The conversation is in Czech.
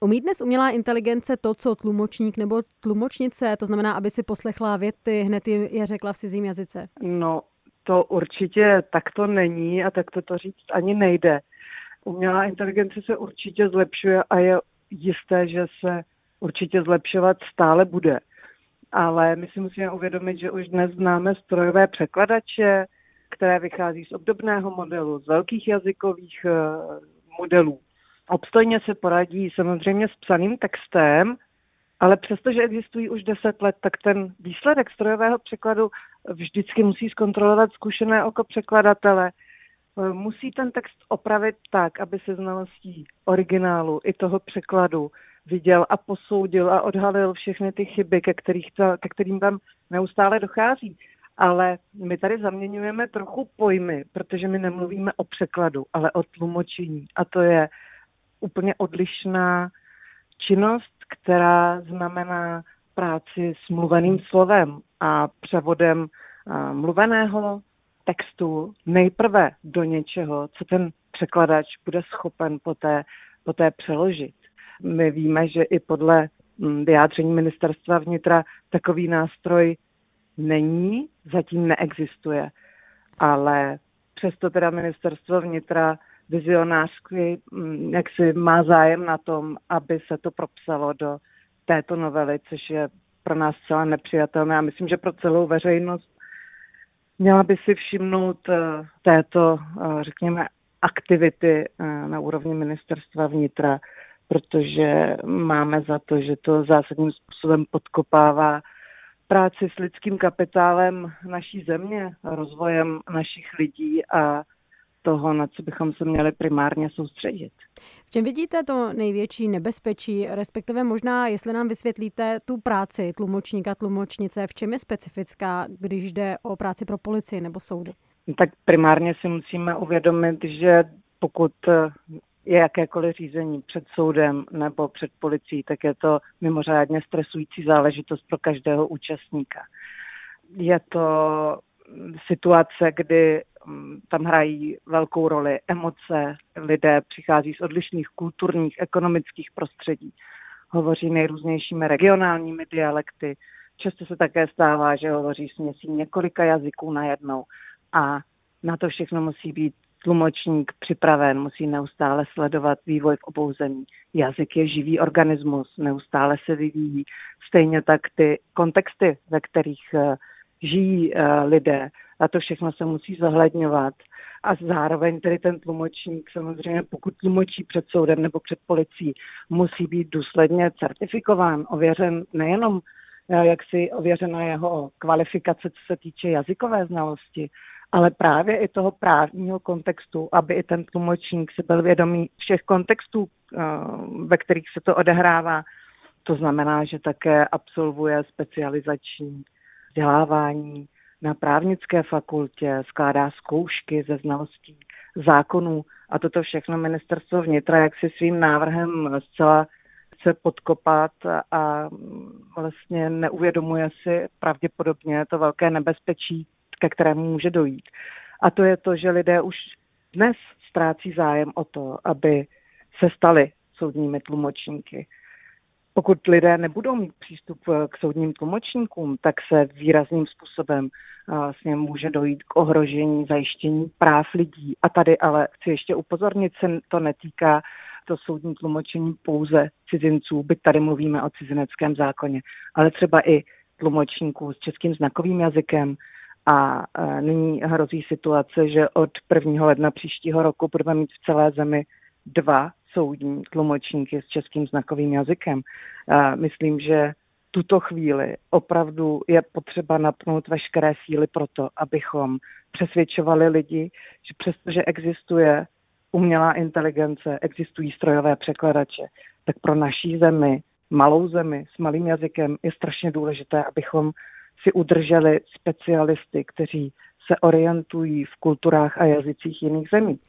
Umí dnes umělá inteligence to, co tlumočník nebo tlumočnice, to znamená, aby si poslechla věty, hned je řekla v cizím jazyce? No, to určitě takto není a takto to říct ani nejde. Umělá inteligence se určitě zlepšuje a je jisté, že se určitě zlepšovat stále bude. Ale my si musíme uvědomit, že už dnes známe strojové překladače, které vychází z obdobného modelu, z velkých jazykových modelů. Obstojně se poradí samozřejmě s psaným textem, ale přestože existují už 10 let, tak ten výsledek strojového překladu vždycky musí zkontrolovat zkušené oko překladatele. Musí ten text opravit tak, aby se znalostí originálu i toho překladu viděl a posoudil a odhalil všechny ty chyby, ke kterým tam neustále dochází. Ale my tady zaměňujeme trochu pojmy, protože my nemluvíme o překladu, ale o tlumočení. A to je úplně odlišná činnost, která znamená práci s mluveným slovem a převodem mluveného textu nejprve do něčeho, co ten překladač bude schopen poté přeložit. My víme, že i podle vyjádření ministerstva vnitra takový nástroj není, zatím neexistuje. Ale přesto teda ministerstvo vnitra vizionářsky jaksi má zájem na tom, aby se to propsalo do této novely, což je pro nás zcela nepřijatelné. A myslím, že pro celou veřejnost měla by si všimnout této, řekněme, aktivity na úrovni ministerstva vnitra, protože máme za to, že to zásadním způsobem podkopává práci s lidským kapitálem naší země, rozvojem našich lidí a toho, na co bychom se měli primárně soustředit. V čem vidíte to největší nebezpečí, respektive možná, jestli nám vysvětlíte tu práci tlumočníka, tlumočnice, v čem je specifická, když jde o práci pro policii nebo soudy? Tak primárně si musíme uvědomit, že pokud je jakékoliv řízení před soudem nebo před policií, tak je to mimořádně stresující záležitost pro každého účastníka. Je to situace, kdy tam hrají velkou roli emoce, lidé přichází z odlišných kulturních, ekonomických prostředí, hovoří nejrůznějšími regionálními dialekty. Často se také stává, že hovoří směsí několika jazyků najednou a na to všechno musí být tlumočník připraven, musí neustále sledovat vývoj v obou zemí. Jazyk je živý organismus, neustále se vyvíjí. Stejně tak ty kontexty, ve kterých žijí lidé, a to všechno se musí zohledňovat. A zároveň tedy ten tlumočník samozřejmě, pokud tlumočí před soudem nebo před policií, musí být důsledně certifikován, ověřen nejenom jaksi ověřena jeho kvalifikace, co se týče jazykové znalosti, ale právě i toho právního kontextu, aby i ten tlumočník si byl vědomý všech kontextů, ve kterých se to odehrává. To znamená, že také absolvuje specializační vzdělávání na právnické fakultě, skládá zkoušky ze znalostí zákonů a toto všechno ministerstvo vnitra, jak si svým návrhem zcela chce podkopat a vlastně neuvědomuje si pravděpodobně to velké nebezpečí, ke kterému může dojít. A to je to, že lidé už dnes ztrácí zájem o to, aby se stali soudními tlumočníky. Pokud lidé nebudou mít přístup k soudním tlumočníkům, tak se výrazným způsobem vlastně může dojít k ohrožení zajištění práv lidí. A tady ale chci ještě upozornit, se to netýká to soudní tlumočení pouze cizinců, byť tady mluvíme o cizineckém zákoně, ale třeba i tlumočníků s českým znakovým jazykem. A nyní hrozí situace, že od 1. ledna příštího roku budeme mít v celé zemi 2 soudní tlumočníky s českým znakovým jazykem. Myslím, že tuto chvíli opravdu je potřeba napnout veškeré síly pro to, abychom přesvědčovali lidi, že přestože existuje umělá inteligence, existují strojové překladače, tak pro naší zemi, malou zemi s malým jazykem je strašně důležité, abychom si udrželi specialisty, kteří se orientují v kulturách a jazycích jiných zemí.